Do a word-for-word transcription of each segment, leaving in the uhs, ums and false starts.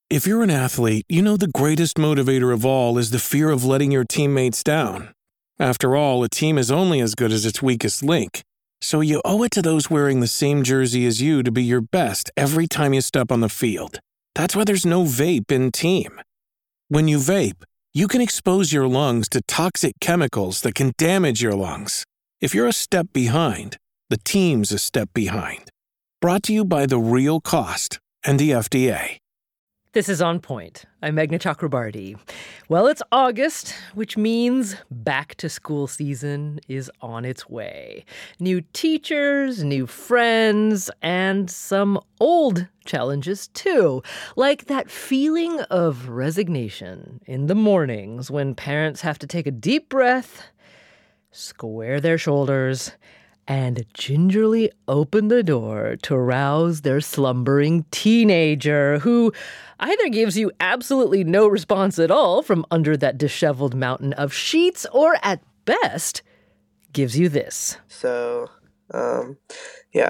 If you're an athlete, you know the greatest motivator of all is the fear of letting your teammates down. After all, a team is only as good as its weakest link. So you owe it to those wearing the same jersey as you to be your best every time you step on the field. That's why there's no vape in team. When you vape, you can expose your lungs to toxic chemicals that can damage your lungs. If you're a step behind, the team's a step behind. Brought to you by The Real Cost and the F D A. This is On Point. I'm Meghna Chakrabarti. Well, it's August, which means back to school season is on its way. New teachers, new friends, and some old challenges too. Like that feeling of resignation in the mornings when parents have to take a deep breath, square their shoulders, and gingerly open the door to rouse their slumbering teenager who either gives you absolutely no response at all from under that disheveled mountain of sheets or, at best, gives you this. So, um, yeah.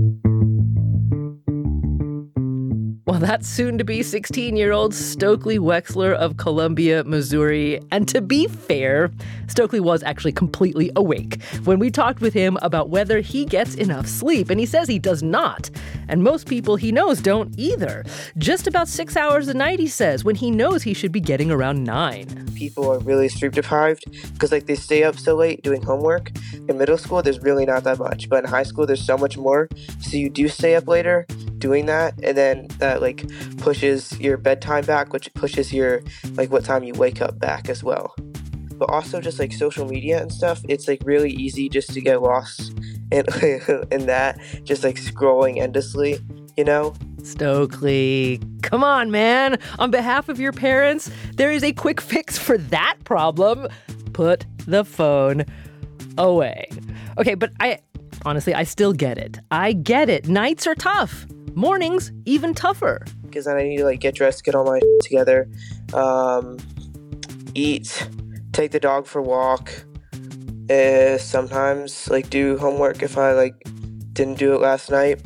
Well, that's soon-to-be sixteen-year-old Stokely Wexler of Columbia, Missouri. And to be fair, Stokely was actually completely awake when we talked with him about whether he gets enough sleep. And he says he does not. And most people he knows don't either. Just about six hours a night, he says, when he knows he should be getting around nine. People are really sleep deprived because like they stay up so late doing homework. In middle school, there's really not that much. But in high school, there's so much more. So you do stay up later doing that. And then that like pushes your bedtime back, which pushes your like what time you wake up back as well. But also just like social media and stuff, it's like really easy just to get lost in, in that, just like scrolling endlessly, you know? Stokely, come on, man. On behalf of your parents, there is a quick fix for that problem. Put the phone away. Okay, but I honestly, I still get it. I get it. Nights are tough. Mornings, even tougher. Because then I need to like get dressed, get all my together, um, eat, take the dog for a walk, uh, sometimes like do homework if I like didn't do it last night.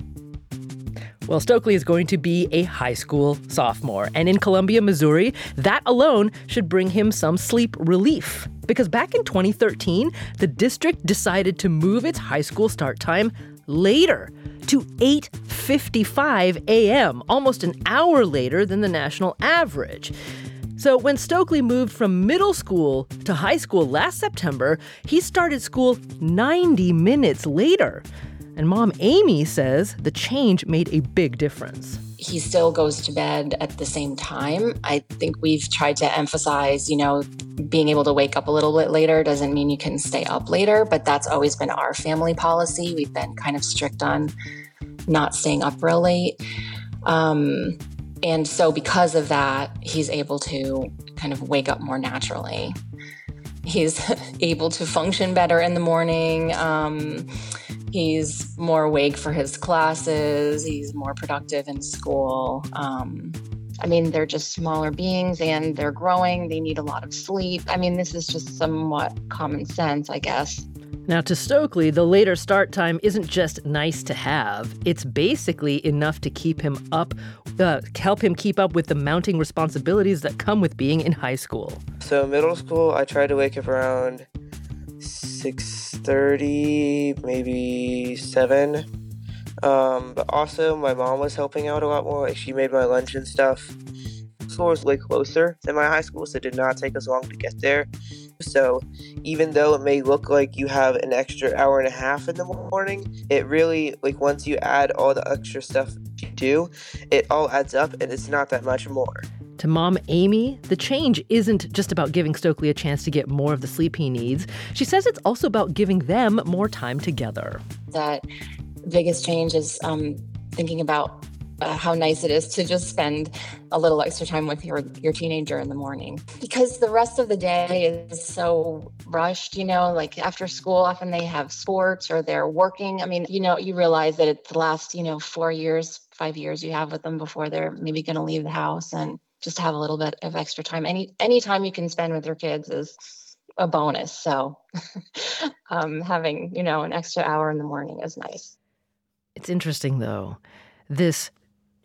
Well, Stokely is going to be a high school sophomore, and in Columbia, Missouri, that alone should bring him some sleep relief. Because back in twenty thirteen, the district decided to move its high school start time later to eight fifty-five a.m., almost an hour later than the national average. So when Stokely moved from middle school to high school last September, he started school ninety minutes later. And Mom Amy says the change made a big difference. He still goes to bed at the same time. I think we've tried to emphasize, you know, being able to wake up a little bit later doesn't mean you can stay up later, but that's always been our family policy. We've been kind of strict on not staying up real late. Um, and so because of that, he's able to kind of wake up more naturally. He's able to function better in the morning. Um, He's more awake for his classes. He's more productive in school. Um, I mean, they're just smaller beings and they're growing. They need a lot of sleep. I mean, this is just somewhat common sense, I guess. Now, to Stokely, the later start time isn't just nice to have. It's basically enough to keep him up, uh, help him keep up with the mounting responsibilities that come with being in high school. So middle school, I tried to wake up around six thirty, maybe seven. Um, but also, my mom was helping out a lot more. Like, she made my lunch and stuff. School was way closer than my high school, so it did not take us long to get there. So even though it may look like you have an extra hour and a half in the morning, it really, like, once you add all the extra stuff you do, it all adds up, and it's not that much more. To Mom Amy, the change isn't just about giving Stokely a chance to get more of the sleep he needs. She says it's also about giving them more time together. That biggest change is um, thinking about uh, how nice it is to just spend a little extra time with your, your teenager in the morning. Because the rest of the day is so rushed, you know, like after school, often they have sports or they're working. I mean, you know, you realize that it's the last, you know, four years, five years you have with them before they're maybe going to leave the house, and just have a little bit of extra time. Any any time you can spend with your kids is a bonus. So um, having, you know, an extra hour in the morning is nice. It's interesting, though. This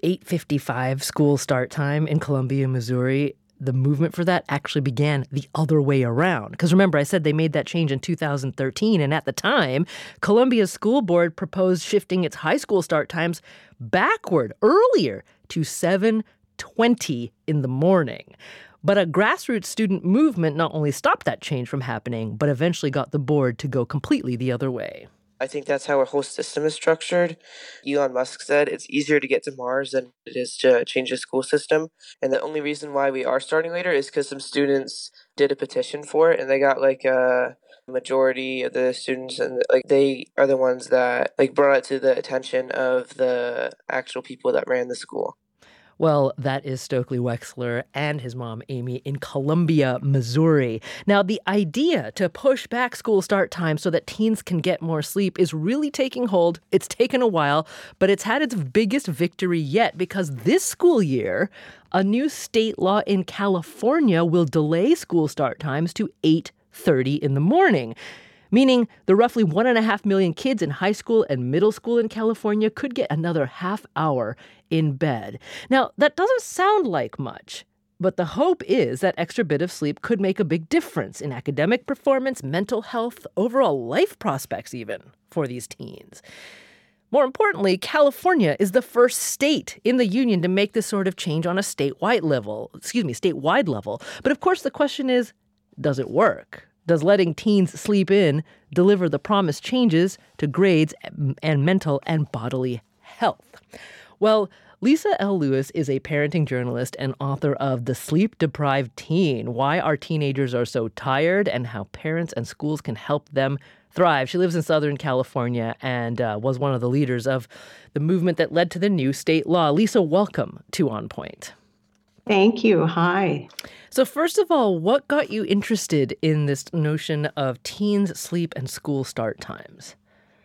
eight fifty-five school start time in Columbia, Missouri, the movement for that actually began the other way around. Because remember, I said they made that change in two thousand thirteen, and at the time, Columbia's school board proposed shifting its high school start times backward, earlier, to seven twenty in the morning. But a grassroots student movement not only stopped that change from happening, but eventually got the board to go completely the other way. I think that's how our whole system is structured. Elon Musk said it's easier to get to Mars than it is to change the school system. And the only reason why we are starting later is because some students did a petition for it, and they got like a majority of the students, and like they are the ones that like brought it to the attention of the actual people that ran the school. Well, that is Stokely Wexler and his mom, Amy, in Columbia, Missouri. Now, the idea to push back school start time so that teens can get more sleep is really taking hold. It's taken a while, but it's had its biggest victory yet because this school year, a new state law in California will delay school start times to eight thirty in the morning. Meaning the roughly one and a half million kids in high school and middle school in California could get another half hour in bed. Now, that doesn't sound like much, but the hope is that extra bit of sleep could make a big difference in academic performance, mental health, overall life prospects even for these teens. More importantly, California is the first state in the union to make this sort of change on a statewide level, excuse me, statewide level. But of course, the question is, does it work? Does letting teens sleep in deliver the promised changes to grades and mental and bodily health? Well, Lisa L. Lewis is a parenting journalist and author of The Sleep-Deprived Teen, Why Our Teenagers Are So Tired and How Parents and Schools Can Help Them Thrive. She lives in Southern California and uh, was one of the leaders of the movement that led to the new state law. Lisa, welcome to On Point. Thank you. Hi. So first of all, what got you interested in this notion of teens' sleep and school start times?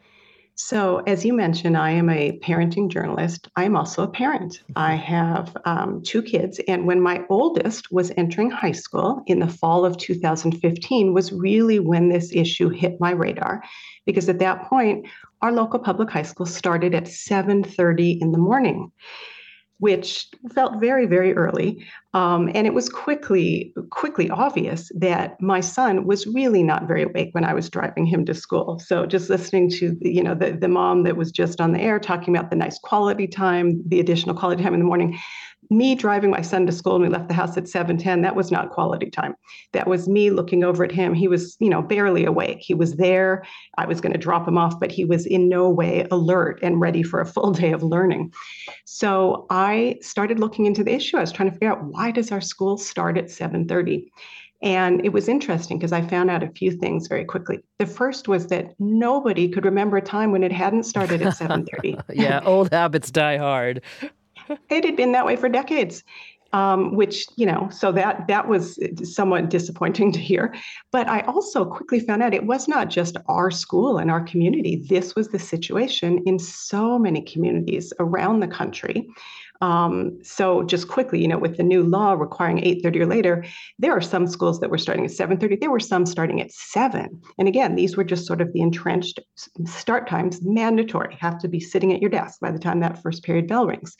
So as you mentioned, I am a parenting journalist. I am also a parent. I have um, two kids. And when my oldest was entering high school in the fall of two thousand fifteen was really when this issue hit my radar. Because at that point, our local public high school started at seven thirty in the morning, which felt very, very early. Um, and it was quickly, quickly obvious that my son was really not very awake when I was driving him to school. So just listening to, you know, the, the mom that was just on the air talking about the nice quality time, the additional quality time in the morning, me driving my son to school and we left the house at seven ten, that was not quality time. That was me looking over at him. He was, you know, barely awake. He was there. I was going to drop him off, but he was in no way alert and ready for a full day of learning. So I started looking into the issue. I was trying to figure out, why does our school start at seven thirty? And it was interesting because I found out a few things very quickly. The first was that nobody could remember a time when it hadn't started at seven thirty. Yeah, old habits die hard. It had been that way for decades, um, which, you know, so that that was somewhat disappointing to hear. But I also quickly found out it was not just our school and our community. This was the situation in so many communities around the country. Um, so just quickly, you know, with the new law requiring eight thirty or later, there are some schools that were starting at seven thirty. There were some starting at seven. And again, these were just sort of the entrenched start times, mandatory, have to be sitting at your desk by the time that first period bell rings.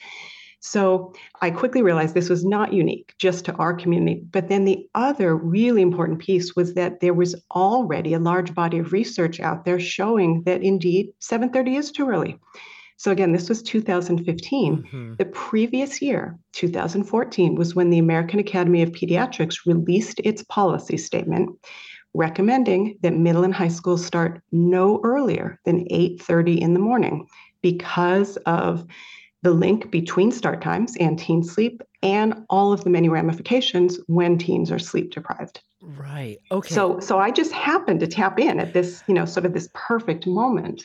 So I quickly realized this was not unique just to our community. But then the other really important piece was that there was already a large body of research out there showing that indeed seven thirty is too early. So again, this was two thousand fifteen. Mm-hmm. The previous year, two thousand fourteen, was when the American Academy of Pediatrics released its policy statement recommending that middle and high schools start no earlier than eight thirty in the morning because of the link between start times and teen sleep and all of the many ramifications when teens are sleep deprived. Right. Okay. So, so I just happened to tap in at this, you know, sort of this perfect moment.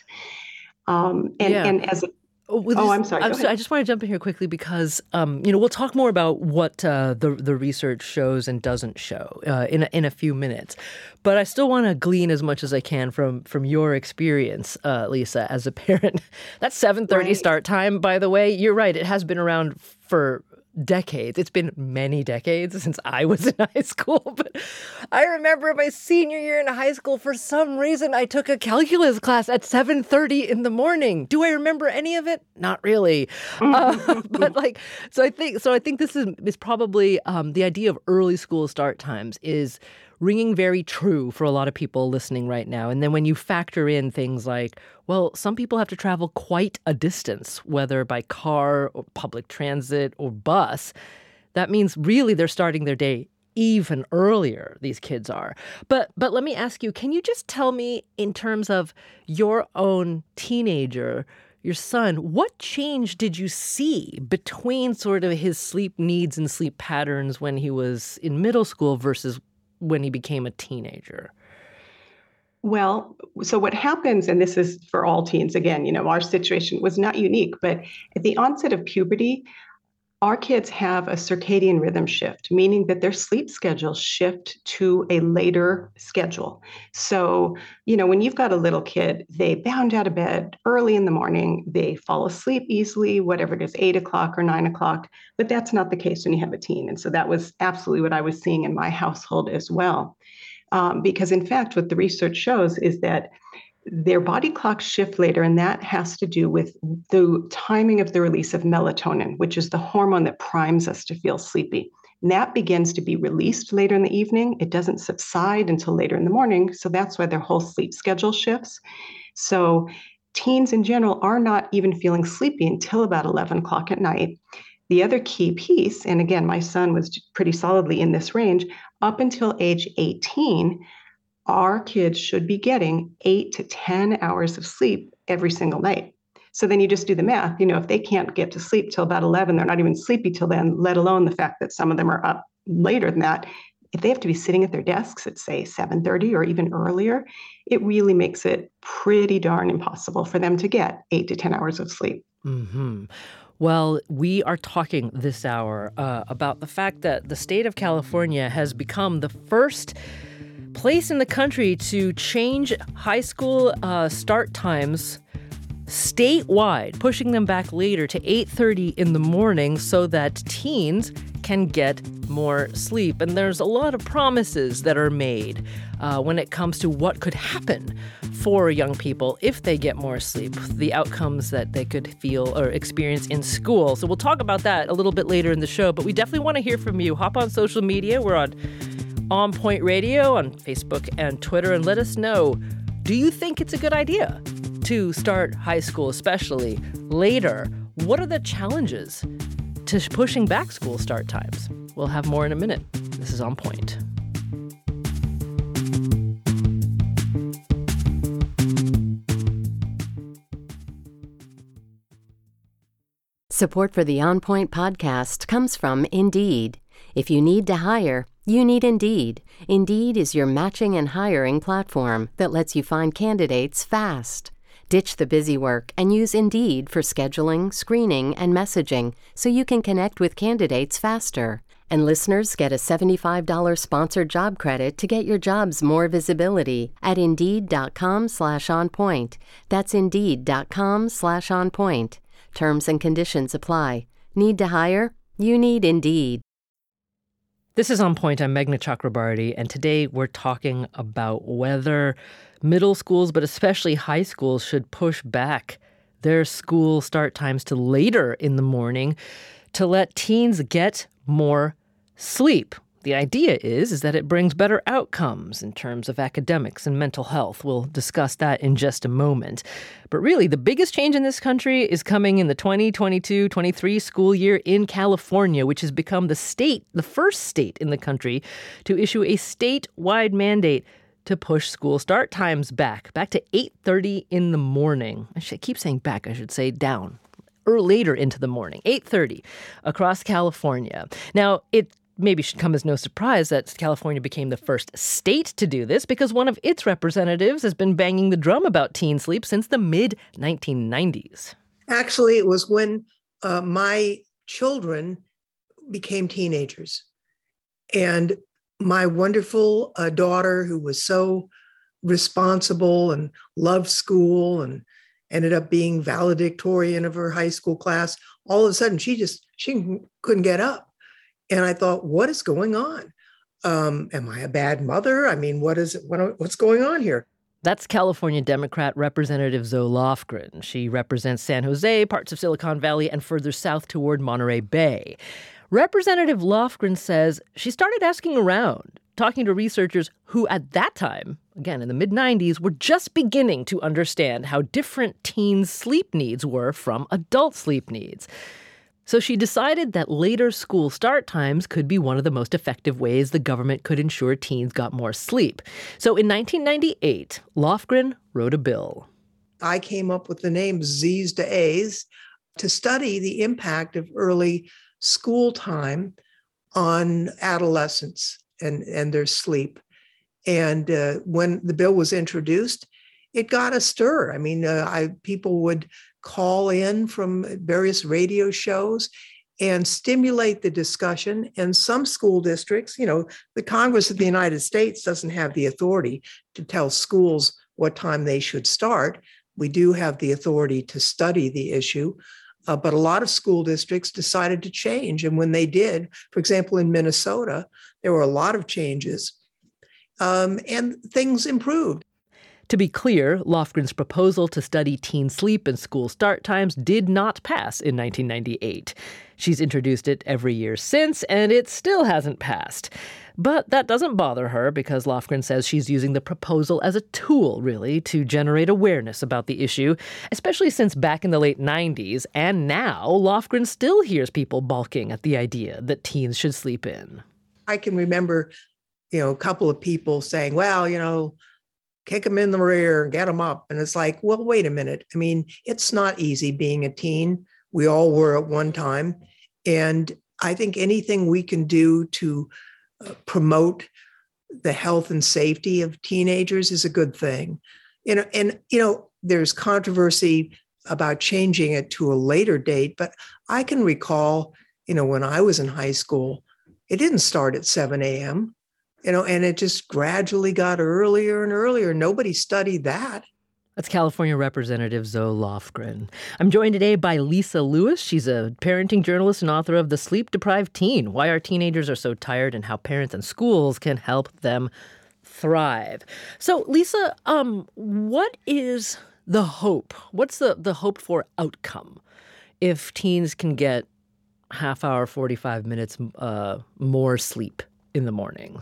Um, and, yeah. and as a Oh, well, oh, I'm sorry. I'm sorry. I just want to jump in here quickly because, um, you know, we'll talk more about what uh, the the research shows and doesn't show uh, in a, in a few minutes. But I still want to glean as much as I can from from your experience, uh, Lisa, as a parent. That seven thirty right. start time, by the way, you're right. It has been around for decades. It's been many decades since I was in high school. But I remember my senior year in high school, for some reason, I took a calculus class at seven thirty in the morning. Do I remember any of it? Not really. Uh, but like, so I think, so I think this is, is probably um, the idea of early school start times is ringing very true for a lot of people listening right now. And then when you factor in things like, well, some people have to travel quite a distance, whether by car or public transit or bus, that means really they're starting their day even earlier, these kids are. But but let me ask you, can you just tell me in terms of your own teenager, your son, what change did you see between sort of his sleep needs and sleep patterns when he was in middle school versus when he became a teenager? Well, so what happens, and this is for all teens, again, you know, our situation was not unique, but at the onset of puberty, our kids have a circadian rhythm shift, meaning that their sleep schedules shift to a later schedule. So, you know, when you've got a little kid, they bound out of bed early in the morning, they fall asleep easily, whatever it is, eight o'clock or nine o'clock, but that's not the case when you have a teen. And so that was absolutely what I was seeing in my household as well. Um, because in fact, what the research shows is that their body clocks shift later, and that has to do with the timing of the release of melatonin, which is the hormone that primes us to feel sleepy. And that begins to be released later in the evening. It doesn't subside until later in the morning, so that's why their whole sleep schedule shifts. So teens in general are not even feeling sleepy until about eleven o'clock at night. The other key piece, and again, my son was pretty solidly in this range, up until age eighteen, our kids should be getting eight to ten hours of sleep every single night. So then you just do the math. You know, if they can't get to sleep till about eleven, they're not even sleepy till then, let alone the fact that some of them are up later than that. If they have to be sitting at their desks at, say, seven thirty or even earlier, it really makes it pretty darn impossible for them to get eight to ten hours of sleep. Mm-hmm. Well, we are talking this hour uh, about the fact that the state of California has become the first place in the country to change high school uh, start times statewide, pushing them back later to eight thirty in the morning so that teens can get more sleep. And there's a lot of promises that are made uh, when it comes to what could happen for young people if they get more sleep, the outcomes that they could feel or experience in school. So we'll talk about that a little bit later in the show, but we definitely want to hear from you. Hop on social media. We're on On Point Radio on Facebook and Twitter, and let us know, do you think it's a good idea to start high school, especially later? What are the challenges to pushing back school start times? We'll have more in a minute. This is On Point. Support for the On Point podcast comes from Indeed. If you need to hire, you need Indeed. Indeed is your matching and hiring platform that lets you find candidates fast. Ditch the busy work and use Indeed for scheduling, screening, and messaging so you can connect with candidates faster. And listeners get a seventy-five dollars sponsored job credit to get your jobs more visibility at Indeed.com slash on point. That's Indeed.com slash on point. Terms and conditions apply. Need to hire? You need Indeed. This is On Point. I'm Meghna Chakrabarty, and today we're talking about whether middle schools, but especially high schools, should push back their school start times to later in the morning to let teens get more sleep. The idea is, is that it brings better outcomes in terms of academics and mental health. We'll discuss that in just a moment. But really, the biggest change in this country is coming in the twenty twenty-two twenty-three school year in California, which has become the state, the first state in the country to issue a statewide mandate to push school start times back, back to eight thirty in the morning. I should keep saying back, I should say down, or later into the morning, eight thirty across California. Now, it maybe should come as no surprise that California became the first state to do this because one of its representatives has been banging the drum about teen sleep since the mid nineteen nineties. Actually, it was when uh, my children became teenagers. And my wonderful uh, daughter, who was so responsible and loved school and ended up being valedictorian of her high school class, all of a sudden she just, she couldn't get up. And I thought, what is going on? Um, am I a bad mother? I mean, what is it? What, what's going on here? That's California Democrat Representative Zoe Lofgren. She represents San Jose, parts of Silicon Valley, and further south toward Monterey Bay. Representative Lofgren says she started asking around, talking to researchers who at that time, again in the mid nineties, were just beginning to understand how different teens' sleep needs were from adult sleep needs. So she decided that later school start times could be one of the most effective ways the government could ensure teens got more sleep. So in nineteen ninety-eight, Lofgren wrote a bill. I came up with the name Z's to A's to study the impact of early school time on adolescents and, and their sleep. And uh, when the bill was introduced, it got a stir. I mean, uh, I, people would call in from various radio shows and stimulate the discussion. And some school districts, you know, the Congress of the United States doesn't have the authority to tell schools what time they should start. We do have the authority to study the issue. Uh, but a lot of school districts decided to change. And when they did, for example, in Minnesota, there were a lot of changes um, and things improved. To be clear, Lofgren's proposal to study teen sleep and school start times did not pass in nineteen ninety-eight. She's introduced it every year since, and it still hasn't passed. But that doesn't bother her because Lofgren says she's using the proposal as a tool, really, to generate awareness about the issue, especially since back in the late nineties and now, Lofgren still hears people balking at the idea that teens should sleep in. I can remember, you know, a couple of people saying, well, you know, kick them in the rear and get them up. And it's like, well, wait a minute. I mean, it's not easy being a teen. We all were at one time. And I think anything we can do to uh, promote the health and safety of teenagers is a good thing. You know, and, you know, there's controversy about changing it to a later date, but I can recall, you know, when I was in high school, it didn't start at seven a.m., you know, and it just gradually got earlier and earlier. Nobody studied that. That's California Representative Zoe Lofgren. I'm joined today by Lisa Lewis. She's a parenting journalist and author of The Sleep-Deprived Teen, Why Our Teenagers Are So Tired and How Parents and Schools Can Help Them Thrive. So, Lisa, um, what is the hope? What's the, the hope for outcome if teens can get half hour, forty-five minutes uh, more sleep in the morning?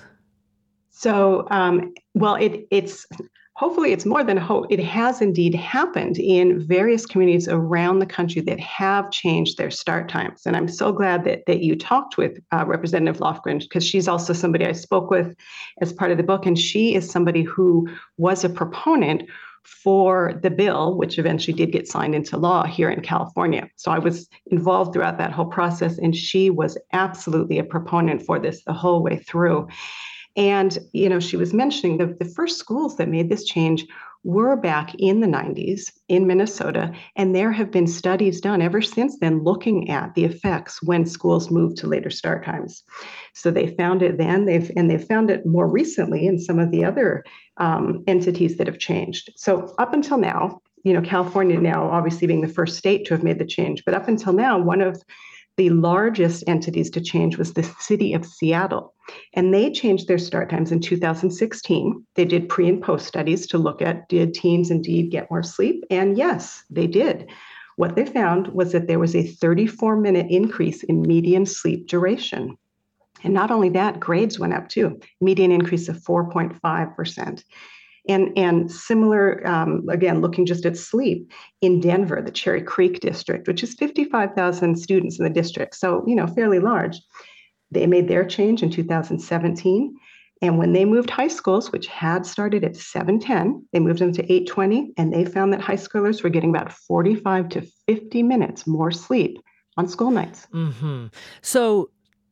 So, um, well, it, it's hopefully it's more than hope. It has indeed happened in various communities around the country that have changed their start times. And I'm so glad that, that you talked with uh, Representative Lofgren, because she's also somebody I spoke with as part of the book. And she is somebody who was a proponent for the bill, which eventually did get signed into law here in California. So I was involved throughout that whole process, and she was absolutely a proponent for this the whole way through. And, you know, she was mentioning the, the first schools that made this change were back in the nineties in Minnesota. And there have been studies done ever since then looking at the effects when schools moved to later start times. So they found it then, they've and they've found it more recently in some of the other um, entities that have changed. So up until now, you know, California now obviously being the first state to have made the change, but up until now, one of the largest entities to change was the city of Seattle. And they changed their start times in two thousand sixteen. They did pre and post studies to look at, did teens indeed get more sleep? And yes, they did. What they found was that there was a thirty-four minute increase in median sleep duration. And not only that, grades went up too, median increase of four point five percent. And, and similar, um, again, looking just at sleep, in Denver, the Cherry Creek district, which is fifty-five thousand students in the district, so, you know, fairly large, they made their change in two thousand seventeen. And when they moved high schools, which had started at seven ten, they moved them to eight twenty, and they found that high schoolers were getting about forty-five to fifty minutes more sleep on school nights. Mm-hmm. So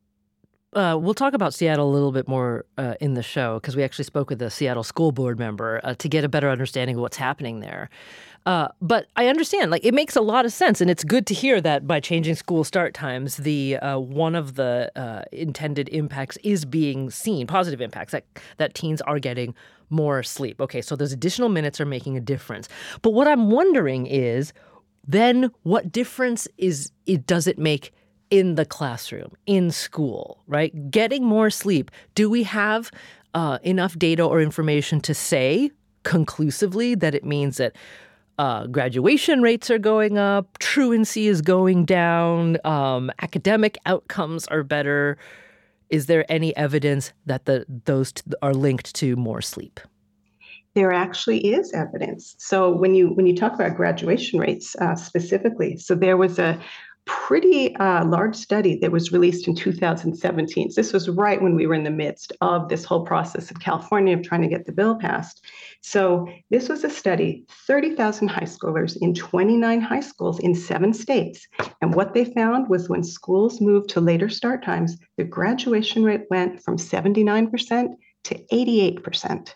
Uh, we'll talk about Seattle a little bit more uh, in the show because we actually spoke with a Seattle school board member uh, to get a better understanding of what's happening there. Uh, but I understand, like, it makes a lot of sense, and it's good to hear that by changing school start times, the uh, one of the uh, intended impacts is being seen, positive impacts, that, that teens are getting more sleep. Okay, so those additional minutes are making a difference. But what I'm wondering is, then what difference is it does it make in the classroom, in school, right? Getting more sleep. Do we have uh, enough data or information to say conclusively that it means that uh, graduation rates are going up, truancy is going down, um, academic outcomes are better? Is there any evidence that the those t- are linked to more sleep? There actually is evidence. So when you when you talk about graduation rates uh, specifically, so there was a pretty uh, large study that was released in two thousand seventeen. So this was right when we were in the midst of this whole process in California of trying to get the bill passed. So this was a study, thirty thousand high schoolers in twenty-nine high schools in seven states. And what they found was when schools moved to later start times, the graduation rate went from seventy-nine percent to eighty-eight percent.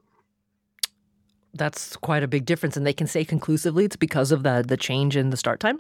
That's quite a big difference. And they can say conclusively it's because of the the change in the start time?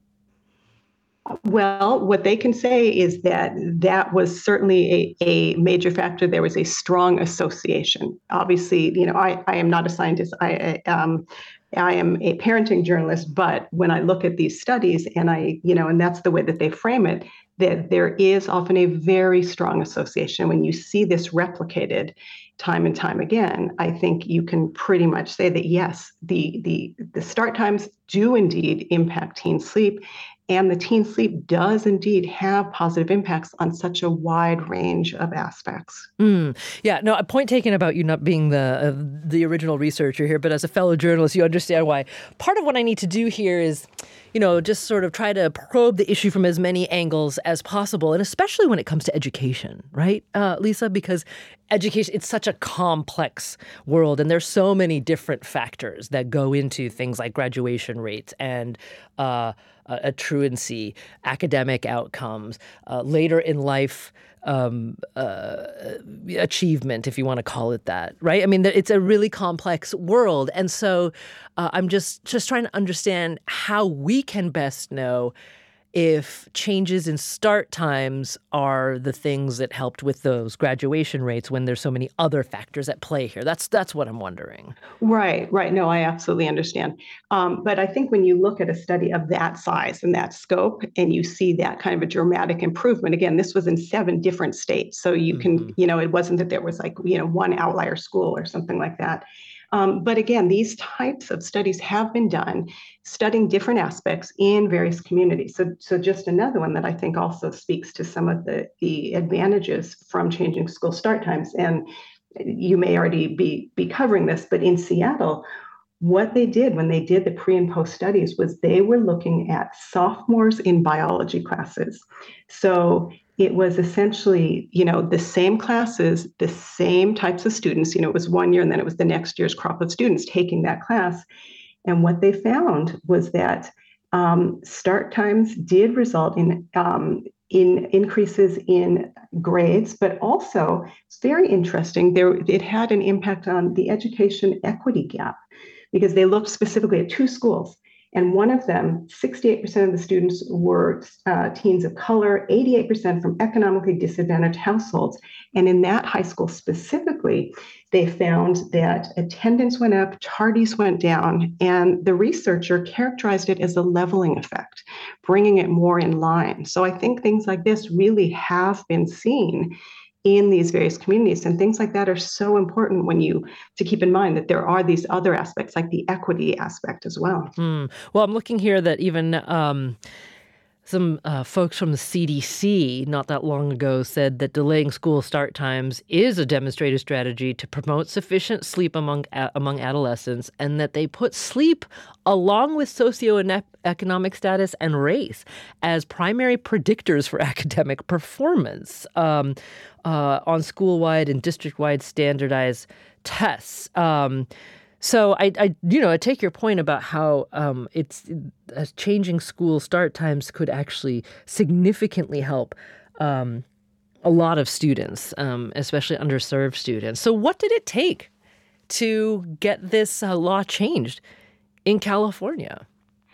Well, what they can say is that that was certainly a, a major factor. There was a strong association. Obviously, you know, I, I am not a scientist. I um, I am a parenting journalist. But when I look at these studies, and I, you know, and that's the way that they frame it, that there is often a very strong association. When you see this replicated time and time again, I think you can pretty much say that yes, the the the start times do indeed impact teen sleep. And the teen sleep does indeed have positive impacts on such a wide range of aspects. Mm. Yeah, no, a point taken about you not being the uh, the original researcher here, but as a fellow journalist, you understand why. Part of what I need to do here is, you know, just sort of try to probe the issue from as many angles as possible, and especially when it comes to education, right, uh, Lisa? Because education, it's such a complex world, and there's so many different factors that go into things like graduation rates and uh, a truancy, academic outcomes, uh, later in life um, uh, achievement, if you want to call it that, right? I mean, it's a really complex world. And so uh, I'm just, just trying to understand how we can best know if changes in start times are the things that helped with those graduation rates when there's so many other factors at play here. That's that's what I'm wondering. Right, right. No, I absolutely understand. Um, but I think when you look at a study of that size and that scope, and you see that kind of a dramatic improvement, again, this was in seven different states. So you can, mm-hmm. you know, it wasn't that there was like, you know, one outlier school or something like that. Um, but again, these types of studies have been done, studying different aspects in various communities. So, so just another one that I think also speaks to some of the, the advantages from changing school start times. And you may already be, be covering this, but in Seattle, what they did when they did the pre and post studies was they were looking at sophomores in biology classes. So it was essentially, you know, the same classes, the same types of students. You know, it was one year and then it was the next year's crop of students taking that class. And what they found was that um, start times did result in um, in increases in grades, but also it's very interesting. There, it had an impact on the education equity gap because they looked specifically at two schools. And one of them, sixty-eight percent of the students were uh, teens of color, eighty-eight percent from economically disadvantaged households. And in that high school specifically, they found that attendance went up, tardies went down, and the researcher characterized it as a leveling effect, bringing it more in line. So I think things like this really have been seen in these various communities, and things like that are so important when you to keep in mind that there are these other aspects like the equity aspect as well. Mm. Well, I'm looking here that even um, some uh, folks from the C D C not that long ago said that delaying school start times is a demonstrated strategy to promote sufficient sleep among a- among adolescents, and that they put sleep along with socioeconomic status and race as primary predictors for academic performance um, uh, on school-wide and district-wide standardized tests. Um, So I, I, you know, I take your point about how um, it's uh, changing school start times could actually significantly help um, a lot of students, um, especially underserved students. So what did it take to get this uh, law changed in California?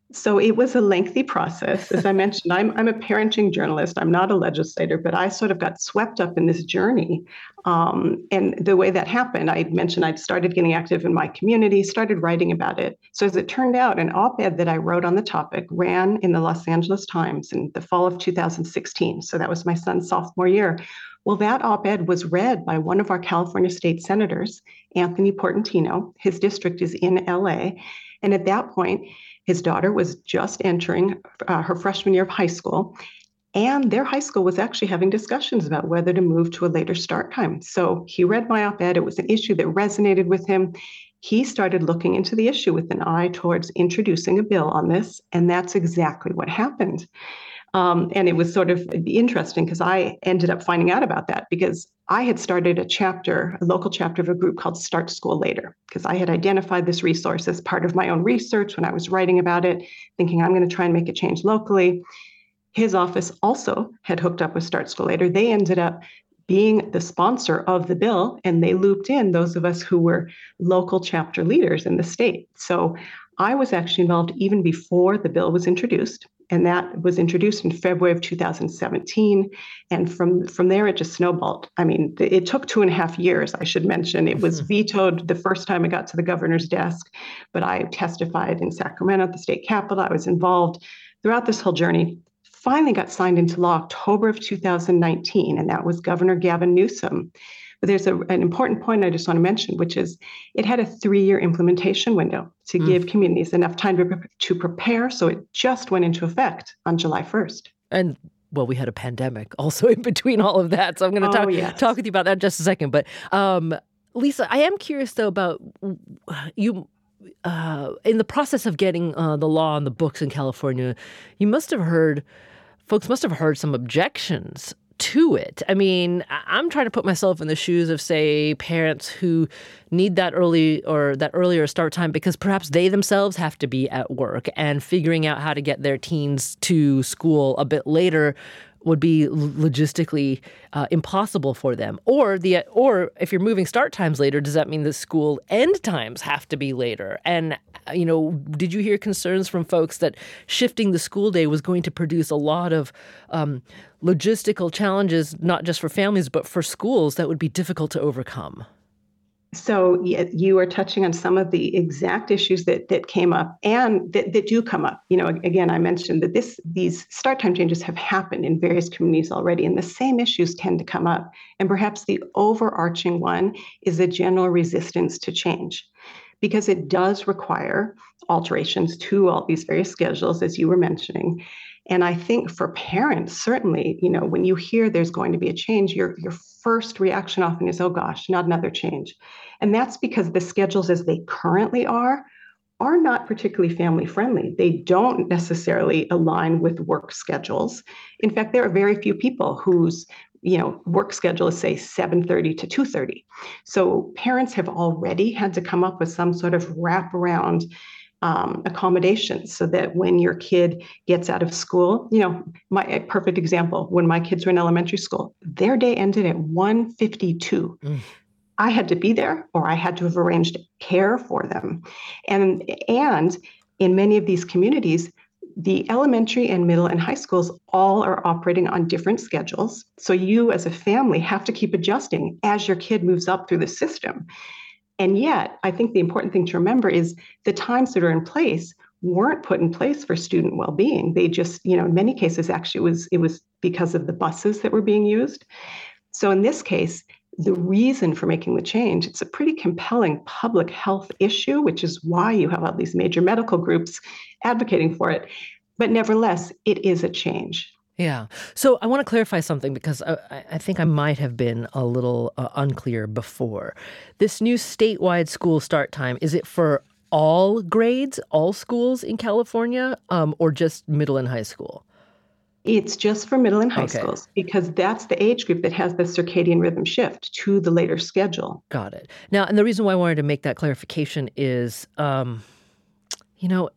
So it was a lengthy process. As I mentioned, I'm, I'm a parenting journalist. I'm not a legislator, but I sort of got swept up in this journey. Um, and the way that happened, I mentioned I'd started getting active in my community, started writing about it. So as it turned out, an op-ed that I wrote on the topic ran in the Los Angeles Times in the fall of two thousand sixteen. So that was my son's sophomore year. Well, that op-ed was read by one of our California state senators, Anthony Portantino. His district is in L A. And at that point, his daughter was just entering uh, her freshman year of high school, and their high school was actually having discussions about whether to move to a later start time. So he read my op-ed. It was an issue that resonated with him. He started looking into the issue with an eye towards introducing a bill on this, and that's exactly what happened. Um, and it was sort of interesting because I ended up finding out about that because I had started a chapter, a local chapter of a group called Start School Later, because I had identified this resource as part of my own research when I was writing about it, thinking I'm going to try and make a change locally. His office also had hooked up with Start School Later. They ended up being the sponsor of the bill, and they looped in those of us who were local chapter leaders in the state. So I was actually involved even before the bill was introduced. And that was introduced in February of two thousand seventeen. And from, from there, it just snowballed. I mean, it took two and a half years, I should mention. It was vetoed the first time it got to the governor's desk, but I testified in Sacramento at the state capitol. I was involved throughout this whole journey. Finally got signed into law October of two thousand nineteen, and that was Governor Gavin Newsom. But there's a, an important point I just want to mention, which is it had a three-year implementation window to mm. give communities enough time to, to prepare. So it just went into effect on July first. And well, we had a pandemic also in between all of that. So I'm going to oh, talk, yes. talk with you about that in just a second. But um, Lisa, I am curious, though, about you. Uh, in the process of getting uh, the law on the books in California, you must have heard, folks must have heard some objections to it. I mean, I'm trying to put myself in the shoes of, say, parents who need that early or that earlier start time because perhaps they themselves have to be at work, and figuring out how to get their teens to school a bit later would be logistically uh, impossible for them. Or the or if you're moving start times later, does that mean the school end times have to be later? And, you know, did you hear concerns from folks that shifting the school day was going to produce a lot of um, logistical challenges, not just for families, but for schools that would be difficult to overcome? So yeah, you are touching on some of the exact issues that that came up and that, that do come up. You know, again, I mentioned that this these start time changes have happened in various communities already, and the same issues tend to come up. And perhaps the overarching one is a general resistance to change, because it does require alterations to all these various schedules, as you were mentioning. And I think for parents, certainly, you know, when you hear there's going to be a change, your your first reaction often is, oh gosh, not another change. And that's because the schedules as they currently are, are not particularly family friendly. They don't necessarily align with work schedules. In fact, there are very few people whose you know, work schedule is, say, seven thirty to two thirty. So parents have already had to come up with some sort of wraparound Um, accommodations so that when your kid gets out of school, you know, my a perfect example, when my kids were in elementary school, their day ended at one fifty-two. Mm. I had to be there, or I had to have arranged care for them. And, and in many of these communities, the elementary and middle and high schools all are operating on different schedules. So you as a family have to keep adjusting as your kid moves up through the system. And yet, I think the important thing to remember is the times that are in place weren't put in place for student well-being. They just, you know, in many cases, actually, it was, it was because of the buses that were being used. So in this case, the reason for making the change, it's a pretty compelling public health issue, which is why you have all these major medical groups advocating for it. But nevertheless, it is a change. Yeah. So I want to clarify something because I, I think I might have been a little uh, unclear before. This new statewide school start time, is it for all grades, all schools in California, um, or just middle and high school? It's just for middle and high okay. schools because that's the age group that has the circadian rhythm shift to the later schedule. Got it. Now, and the reason why I wanted to make that clarification is, um, you know,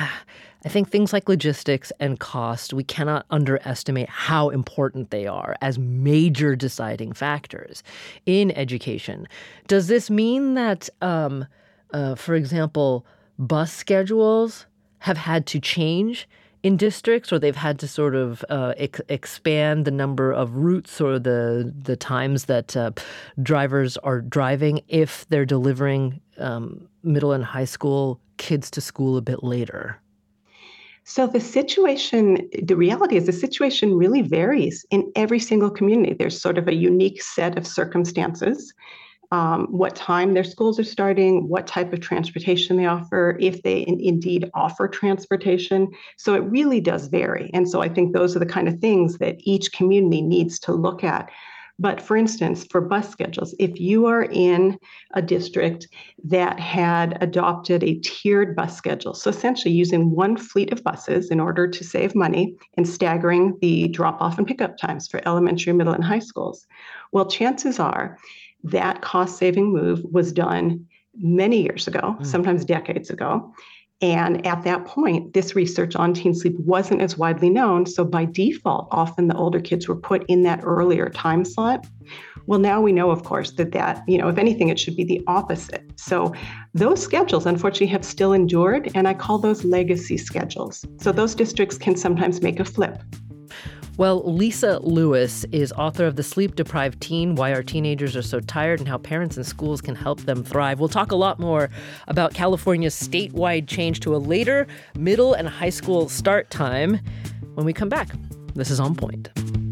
I think things like logistics and cost, we cannot underestimate how important they are as major deciding factors in education. Does this mean that, um, uh, for example, bus schedules have had to change in districts, or they've had to sort of uh, ex- expand the number of routes or the the times that uh, drivers are driving if they're delivering um, middle and high school kids to school a bit later? So the situation, the reality is the situation really varies in every single community. There's sort of a unique set of circumstances. Um, what time their schools are starting, what type of transportation they offer, if they in, indeed offer transportation. So it really does vary. And so I think those are the kind of things that each community needs to look at. But for instance, for bus schedules, if you are in a district that had adopted a tiered bus schedule, so essentially using one fleet of buses in order to save money and staggering the drop-off and pickup times for elementary, middle, and high schools, well, chances are that cost-saving move was done many years ago, mm. sometimes decades ago. And at that point, this research on teen sleep wasn't as widely known. So by default, often the older kids were put in that earlier time slot. Well, now we know, of course, that that, you know, if anything, it should be the opposite. So those schedules, unfortunately, have still endured, and I call those legacy schedules. So those districts can sometimes make a flip. Well, Lisa Lewis is author of The Sleep-Deprived Teen, Why Our Teenagers Are So Tired and How Parents and Schools Can Help Them Thrive. We'll talk a lot more about California's statewide change to a later middle and high school start time when we come back. This is On Point.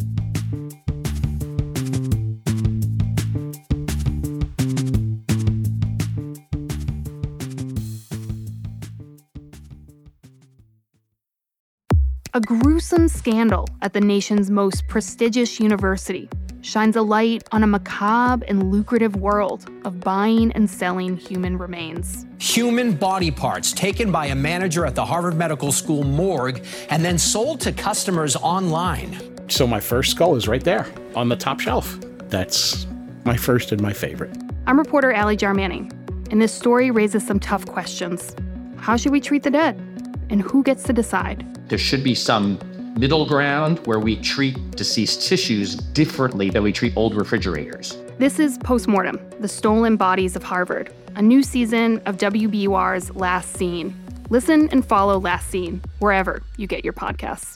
A gruesome scandal at the nation's most prestigious university shines a light on a macabre and lucrative world of buying and selling human remains. Human body parts taken by a manager at the Harvard Medical School morgue and then sold to customers online. So my first skull is right there on the top shelf. That's my first and my favorite. I'm reporter Allie Jarmanning, and this story raises some tough questions. How should we treat the dead? And who gets to decide? There should be some middle ground where we treat deceased tissues differently than we treat old refrigerators. This is Postmortem, The Stolen Bodies of Harvard, a new season of W B U R's Last Seen. Listen and follow Last Seen wherever you get your podcasts.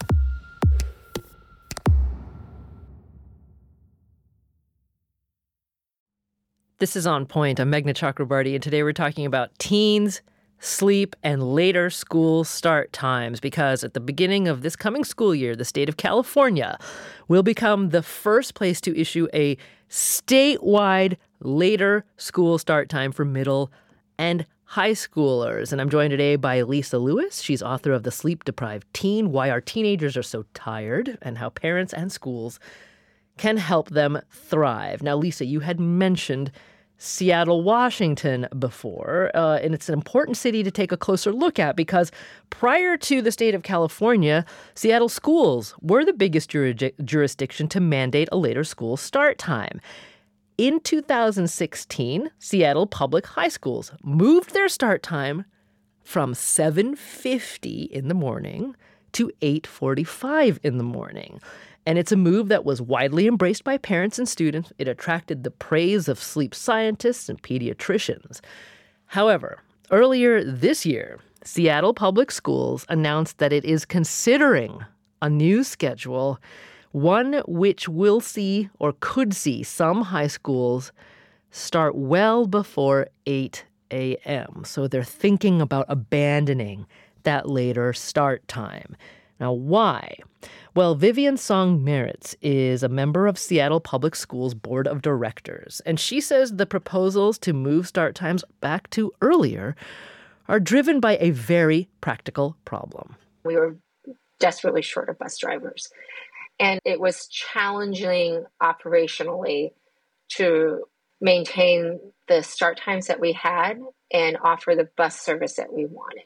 This is On Point. I'm Meghna Chakrabarty, and today we're talking about teens, sleep, and later school start times, because at the beginning of this coming school year, the state of California will become the first place to issue a statewide later school start time for middle and high schoolers. And I'm joined today by Lisa Lewis. She's author of The Sleep-Deprived Teen, Why Our Teenagers Are So Tired and How Parents and Schools Can Help Them Thrive. Now, Lisa, you had mentioned Seattle, Washington before, uh, and it's an important city to take a closer look at because prior to the state of California, Seattle schools were the biggest juri- jurisdiction to mandate a later school start time. In two thousand sixteen, Seattle public high schools moved their start time from seven fifty in the morning to eight forty-five in the morning. And it's a move that was widely embraced by parents and students. It attracted the praise of sleep scientists and pediatricians. However, earlier this year, Seattle Public Schools announced that it is considering a new schedule, one which will see or could see some high schools start well before eight a.m. So they're thinking about abandoning that later start time. Now, why? Well, Vivian Song Meritz is a member of Seattle Public Schools Board of Directors, and she says the proposals to move start times back to earlier are driven by a very practical problem. We were desperately short of bus drivers, and it was challenging operationally to maintain the start times that we had and offer the bus service that we wanted.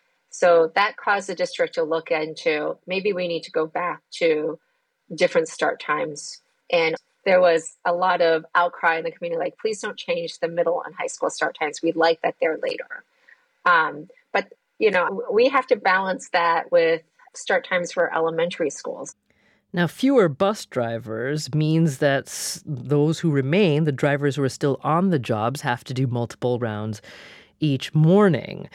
So that caused the district to look into maybe we need to go back to different start times. And there was a lot of outcry in the community, like, please don't change the middle and high school start times. We'd like that they're later. Um, but, you know, we have to balance that with start times for elementary schools. Now, fewer bus drivers means that those who remain, the drivers who are still on the jobs, have to do multiple rounds each morning.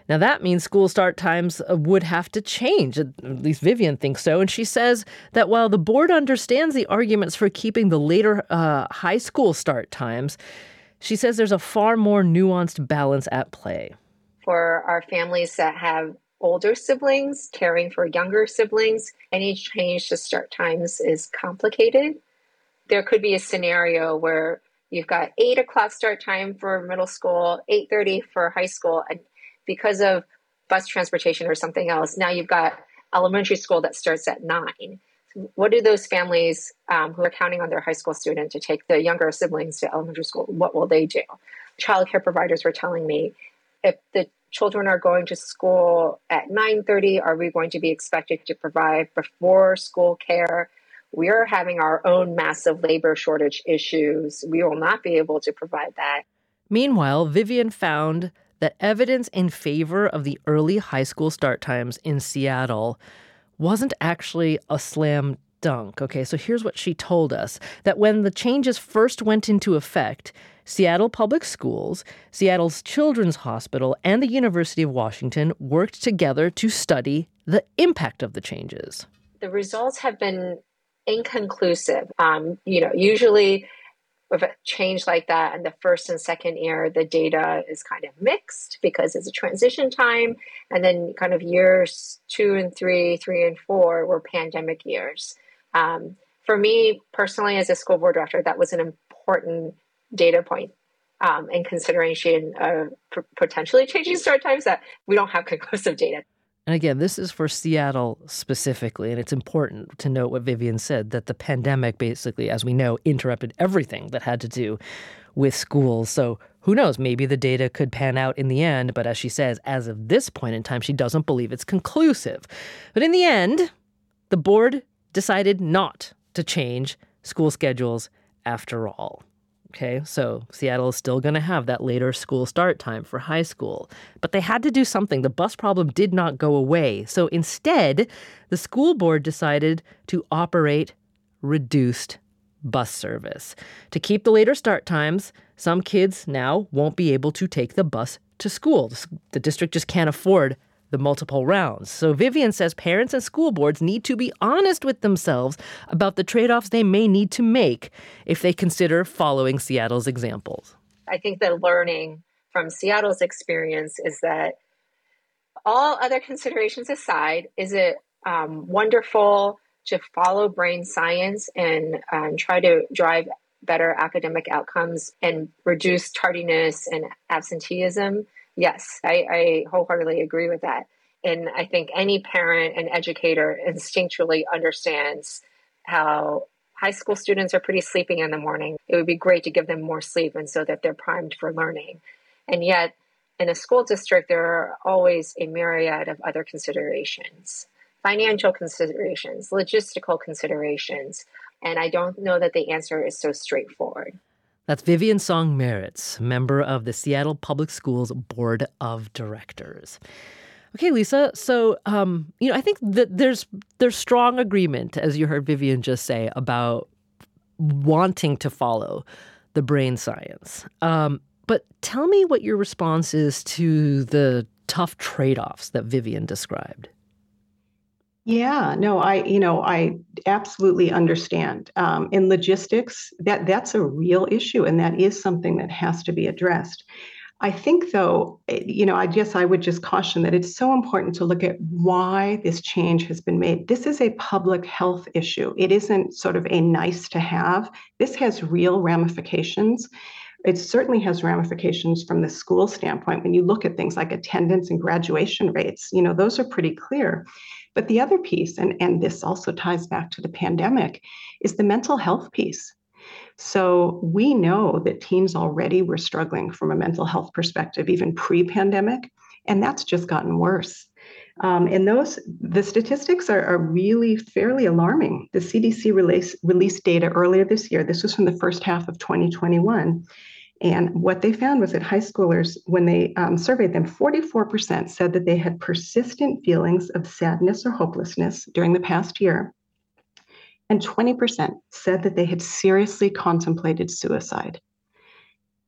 Now, that means school start times would have to change. At least Vivian thinks so. And she says that while the board understands the arguments for keeping the later uh, high school start times, she says there's a far more nuanced balance at play. For our families that have older siblings caring for younger siblings, any change to start times is complicated. There could be a scenario where you've got eight o'clock start time for middle school, eight thirty for high school, and because of bus transportation or something else, now you've got elementary school that starts at nine. What do those families um, who are counting on their high school student to take the younger siblings to elementary school, what will they do? Childcare providers were telling me, if the children are going to school at nine thirty, are we going to be expected to provide before school care? We are having our own massive labor shortage issues. We will not be able to provide that. Meanwhile, Vivian found that evidence in favor of the early high school start times in Seattle wasn't actually a slam dunk. Okay, so here's what she told us, that when the changes first went into effect, Seattle Public Schools, Seattle's Children's Hospital, and the University of Washington worked together to study the impact of the changes. The results have been inconclusive. Um, you know, usually with a change like that in the first and second year, the data is kind of mixed because it's a transition time. And then kind of years two and three, three and four were pandemic years. Um, for me personally, as a school board director, that was an important data point um, in consideration of p- potentially changing start times that we don't have conclusive data. And again, this is for Seattle specifically, and it's important to note what Vivian said, that the pandemic basically, as we know, interrupted everything that had to do with schools. So who knows, maybe the data could pan out in the end, but as she says, as of this point in time, she doesn't believe it's conclusive. But in the end, the board decided not to change school schedules after all. Okay, so Seattle is still going to have that later school start time for high school. But they had to do something. The bus problem did not go away. So instead, the school board decided to operate reduced bus service. To keep the later start times, some kids now won't be able to take the bus to school. The district just can't afford the multiple rounds. So Vivian says parents and school boards need to be honest with themselves about the trade-offs they may need to make if they consider following Seattle's examples. I think the learning from Seattle's experience is that all other considerations aside, is it um, wonderful to follow brain science and um, try to drive better academic outcomes and reduce tardiness and absenteeism? Yes, I, I wholeheartedly agree with that. And I think any parent and educator instinctually understands how high school students are pretty sleepy in the morning. It would be great to give them more sleep and so that they're primed for learning. And yet, in a school district, there are always a myriad of other considerations, financial considerations, logistical considerations. And I don't know that the answer is so straightforward. That's Vivian Song Meritz, member of the Seattle Public Schools Board of Directors. Okay, Lisa, so, um, you know, I think that there's there's strong agreement, as you heard Vivian just say, about wanting to follow the brain science. Um, but tell me what your response is to the tough trade-offs that Vivian described. Yeah, no, I, you know, I absolutely understand. Um, in logistics, that that's a real issue, and that is something that has to be addressed. I think, though, you know, I guess I would just caution that it's so important to look at why this change has been made. This is a public health issue. It isn't sort of a nice to have. This has real ramifications. It certainly has ramifications from the school standpoint. When you look at things like attendance and graduation rates, you know, those are pretty clear. But the other piece, and, and this also ties back to the pandemic, is the mental health piece. So we know that teens already were struggling from a mental health perspective, even pre-pandemic, and that's just gotten worse. Um, and those, the statistics are, are really fairly alarming. The C D C release, released data earlier this year. This was from the first half of twenty twenty-one. And what they found was that high schoolers, when they um, surveyed them, forty-four percent said that they had persistent feelings of sadness or hopelessness during the past year. And twenty percent said that they had seriously contemplated suicide.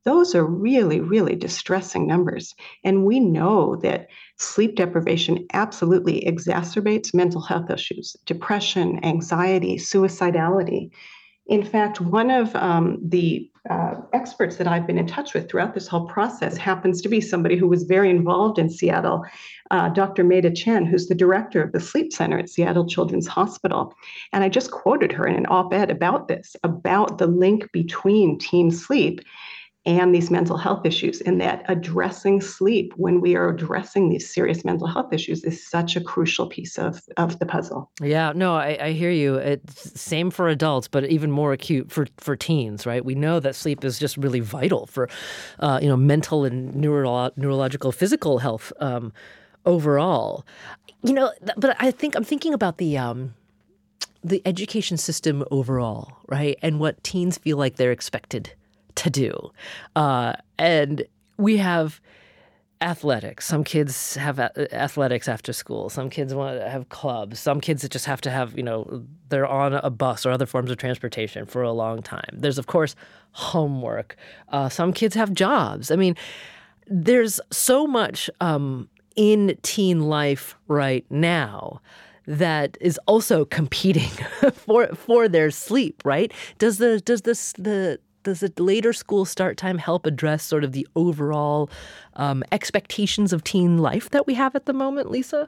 those are really, really distressing numbers. And we know that sleep deprivation absolutely exacerbates mental health issues, depression, anxiety, suicidality. In fact, one of um, the uh, experts that I've been in touch with throughout this whole process happens to be somebody who was very involved in Seattle, uh, Doctor Maida Chen, who's the director of the Sleep Center at Seattle Children's Hospital. And I just quoted her in an op-ed about this, about the link between teen sleep and these mental health issues, and that addressing sleep when we are addressing these serious mental health issues is such a crucial piece of, of the puzzle. Yeah, no, I, I hear you. It's same for adults, but even more acute for, for teens, right? We know that sleep is just really vital for, uh, you know, mental and neuro- neurological, physical health um, overall. You know, but I think I'm thinking about the um, the education system overall, right? And what teens feel like they're expected to do. Uh, and we have athletics. Some kids have a- athletics after school. Some kids want to have clubs. Some kids just have to have, you know, they're on a bus or other forms of transportation for a long time. There's, of course, homework. Uh, some kids have jobs. I mean, there's so much um, in teen life right now that is also competing for for their sleep, right? Does the does this the Does the later school start time help address sort of the overall um, expectations of teen life that we have at the moment, Lisa?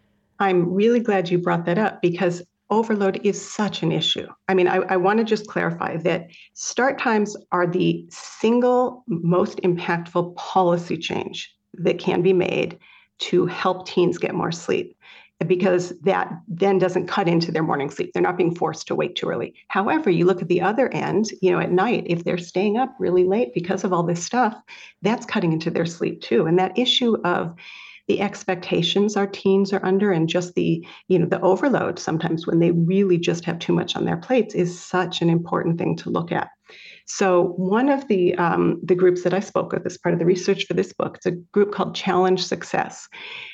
I'm really glad you brought that up because overload is such an issue. I mean, I, I want to just clarify that start times are the single most impactful policy change that can be made to help teens get more sleep, because that then doesn't cut into their morning sleep. They're not being forced to wake too early. However, you look at the other end, you know, at night, if they're staying up really late because of all this stuff, that's cutting into their sleep too. And that issue of the expectations our teens are under and just the, you know, the overload sometimes when they really just have too much on their plates is such an important thing to look at. So one of the um, the groups that I spoke with as part of the research for this book, it's a group called Challenge Success.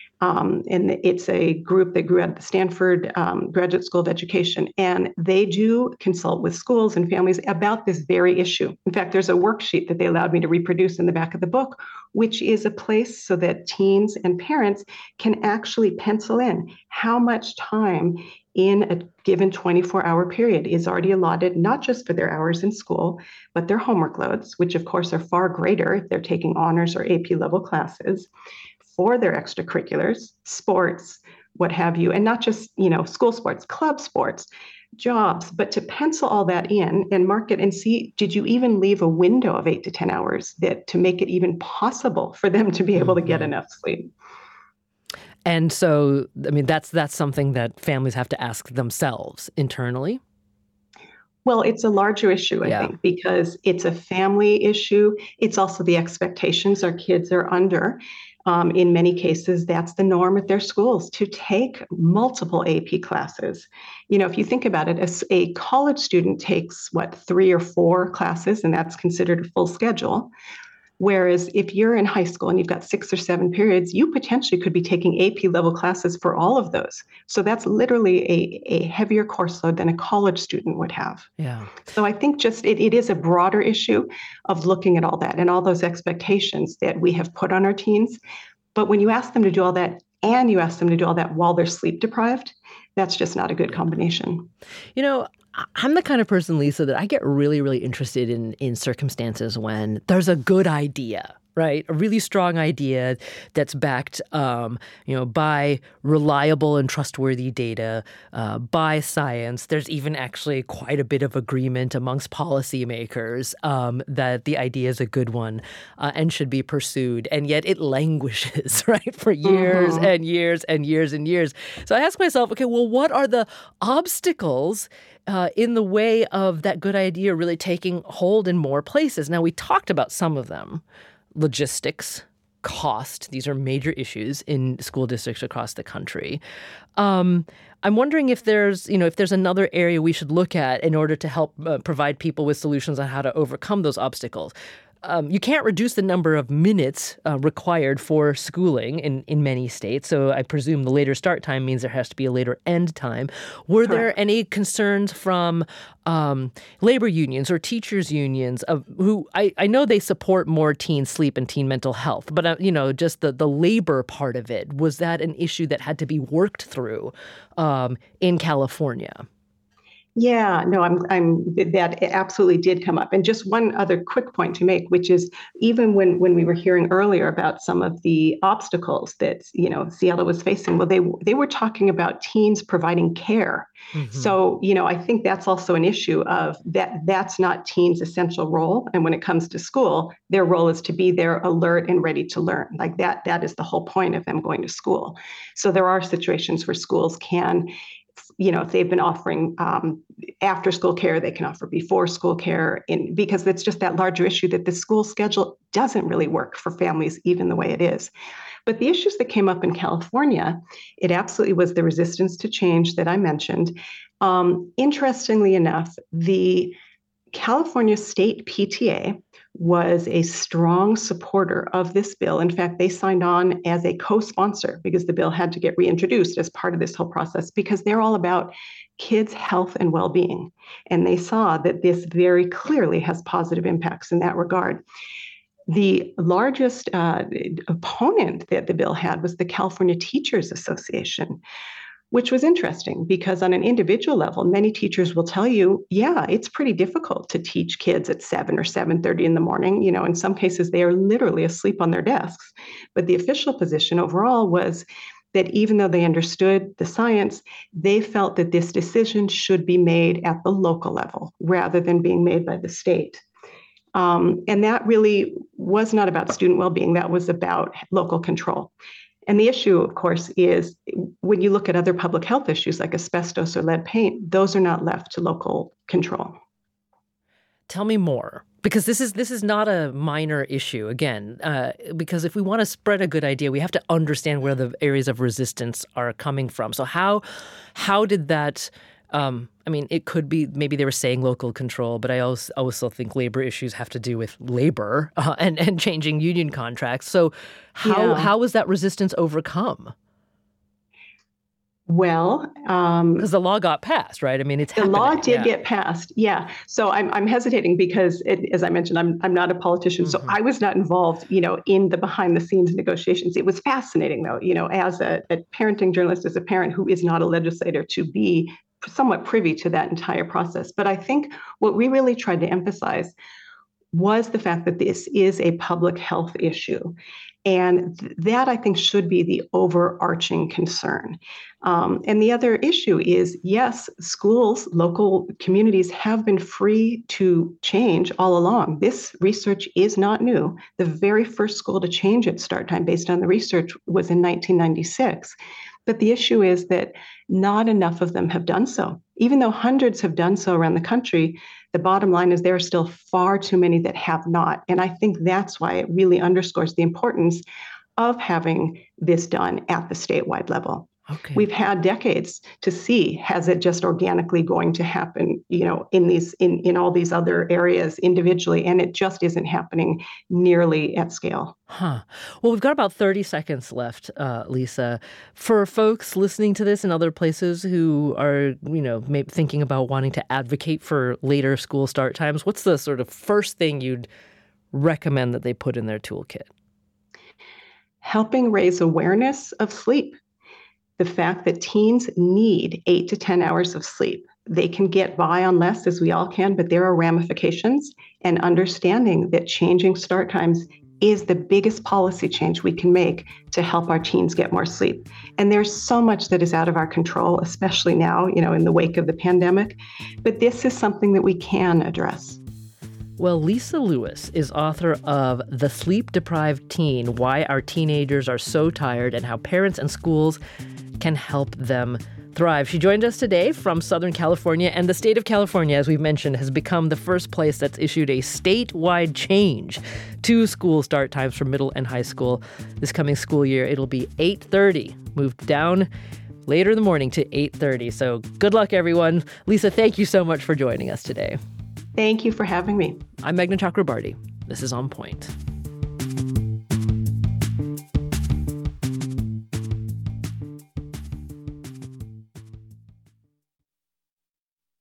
Um, and it's a group that grew out of the Stanford um, Graduate School of Education, and they do consult with schools and families about this very issue. In fact, there's a worksheet that they allowed me to reproduce in the back of the book, which is a place so that teens and parents can actually pencil in how much time in a given twenty-four hour period is already allotted, not just for their hours in school, but their homework loads, which of course are far greater if they're taking honors or A P level classes, for their extracurriculars, sports, what have you, and not just, you know, school sports, club sports, jobs, but to pencil all that in and mark it and see, did you even leave a window of eight to ten hours that to make it even possible for them to be able mm-hmm. to get enough sleep? And so, I mean, that's that's something that families have to ask themselves internally. Well, it's a larger issue, I yeah. think, because it's a family issue. It's also the expectations our kids are under. Um, in many cases, that's the norm at their schools, to take multiple A P classes. You know, if you think about it, as a college student takes, what, three or four classes, and that's considered a full schedule. Whereas if you're in high school and you've got six or seven periods, you potentially could be taking A P level classes for all of those. So that's literally a, a heavier course load than a college student would have. Yeah. So I think just it, it is a broader issue of looking at all that and all those expectations that we have put on our teens. But when you ask them to do all that and you ask them to do all that while they're sleep deprived, that's just not a good combination. You know, I'm the kind of person, Lisa, that I get really, really interested in in circumstances when there's a good idea, right? A really strong idea that's backed, um, you know, by reliable and trustworthy data, uh, by science. There's even actually quite a bit of agreement amongst policymakers um, that the idea is a good one uh, and should be pursued. And yet it languishes, right, for years mm-hmm. and years and years and years. So I ask myself, okay, well, what are the obstacles Uh, in the way of that good idea really taking hold in more places? Now, we talked about some of them. Logistics, cost. These are major issues in school districts across the country. Um, I'm wondering if there's, you know, if there's another area we should look at in order to help uh, provide people with solutions on how to overcome those obstacles. um, you can't reduce the number of minutes uh, required for schooling in, in many states. So I presume the later start time means there has to be a later end time. Were Correct. There any concerns from um, labor unions or teachers unions of who I, I know they support more teen sleep and teen mental health, but uh, you know, just the, the labor part of it, was that an issue that had to be worked through um, in California? Yeah, no, I'm, I'm, that absolutely did come up. And just one other quick point to make, which is even when, when we were hearing earlier about some of the obstacles that, you know, Seattle was facing, well, they, they were talking about teens providing care. Mm-hmm. So, you know, I think that's also an issue of that, that's not teens' essential role. And when it comes to school, their role is to be there, alert and ready to learn. Like that, that is the whole point of them going to school. So there are situations where schools can, you know, if they've been offering um, after school care, they can offer before school care, in, because it's just that larger issue that the school schedule doesn't really work for families, even the way it is. But the issues that came up in California, it absolutely was the resistance to change that I mentioned. Um, interestingly enough, the California State P T A was a strong supporter of this bill. In fact, they signed on as a co-sponsor because the bill had to get reintroduced as part of this whole process, because they're all about kids' health and well-being. And they saw that this very clearly has positive impacts in that regard. The largest uh, opponent that the bill had was the California Teachers Association, which was interesting because on an individual level, many teachers will tell you, yeah, it's pretty difficult to teach kids at seven or seven thirty in the morning. You know, in some cases, they are literally asleep on their desks. But the official position overall was that even though they understood the science, they felt that this decision should be made at the local level rather than being made by the state. Um, and that really was not about student well-being. That was about local control. And the issue, of course, is when you look at other public health issues like asbestos or lead paint, those are not left to local control. Tell me more, because this is this is not a minor issue. Again, uh, because if we want to spread a good idea, we have to understand where the areas of resistance are coming from. So how how did that? Um, I mean, it could be maybe they were saying local control, but I also, also think labor issues have to do with labor uh, and, and changing union contracts. So how yeah. how was that resistance overcome? Well, um, because the law got passed, right? I mean, it's the happening. law did yeah. get passed. Yeah. So I'm I'm hesitating because, it, as I mentioned, I'm I'm not a politician, mm-hmm. so I was not involved, you know, in the behind the scenes negotiations. It was fascinating, though, you know, as a, a parenting journalist, as a parent who is not a legislator, to be somewhat privy to that entire process. But I think what we really tried to emphasize was the fact that this is a public health issue. And th- that, I think, should be the overarching concern. Um, and the other issue is, yes, schools, local communities have been free to change all along. This research is not new. The very first school to change its start time based on the research was in nineteen ninety-six. But the issue is that not enough of them have done so. Even though hundreds have done so around the country, the bottom line is there are still far too many that have not. And I think that's why it really underscores the importance of having this done at the statewide level. Okay. We've had decades to see, has it just organically going to happen, you know, in these in, in all these other areas individually, and it just isn't happening nearly at scale. Huh. Well, we've got about thirty seconds left, uh, Lisa. For folks listening to this in other places who are, you know, maybe thinking about wanting to advocate for later school start times, what's the sort of first thing you'd recommend that they put in their toolkit? Helping raise awareness of sleep. The fact that teens need eight to ten hours of sleep. They can get by on less, as we all can, but there are ramifications, and understanding that changing start times is the biggest policy change we can make to help our teens get more sleep. And there's so much that is out of our control, especially now, you know, in the wake of the pandemic, but this is something that we can address. Well, Lisa Lewis is author of The Sleep-Deprived Teen, Why Our Teenagers Are So Tired and How Parents and Schools Can Help Them Thrive. She joined us today from Southern California, and the state of California, as we've mentioned, has become the first place that's issued a statewide change to school start times for middle and high school. This coming school year, it'll be eight thirty, moved down later in the morning to eight thirty. So good luck, everyone. Lisa, thank you so much for joining us today. Thank you for having me. I'm Meghna Chakrabarti. This is On Point.